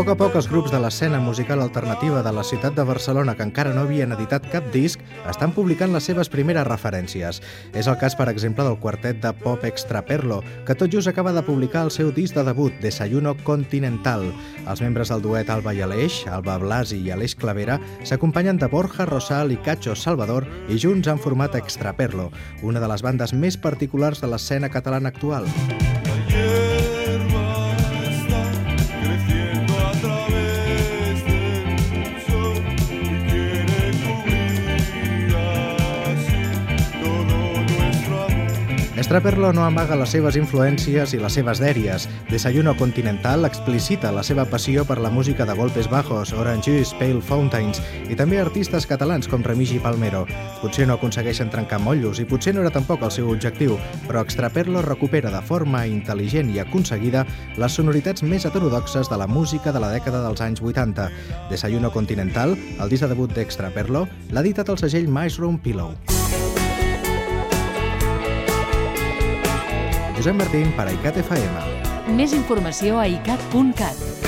poc a poc, els grups de l'escena musical alternativa de la ciutat de Barcelona que encara no havien editat cap disc estan publicant les seves primeres referències. És el cas, per exemple, del quartet de pop Extraperlo, que tot just acaba de publicar el seu disc de debut, Desayuno Continental. Els membres del duet Alba i Aleix, Alba Blasi i Aleix Clavera, s'acompanyen de Borja Rosal i Cacho Salvador i junts han format Extraperlo, una de les bandes més particulars de l'escena catalana actual. Extraperlo no amaga les seves influències i les seves dèries. Desayuno Continental explicita la seva passió per la música de golpes bajos, Orange Juice, Pale Fountains i també artistes catalans com Remigi Palmero. Potser no aconsegueixen trencar motllos i potser no era tampoc el seu objectiu, però Extraperlo recupera de forma intel·ligent i aconseguida les sonoritats més heterodoxes de la música de la dècada dels anys 80. Desayuno Continental, el disc de debut d'Extraperlo, l'ha editat el segell Mushroom Pillow. Josep Martín per a ICAT FM. Més informació a icat.cat.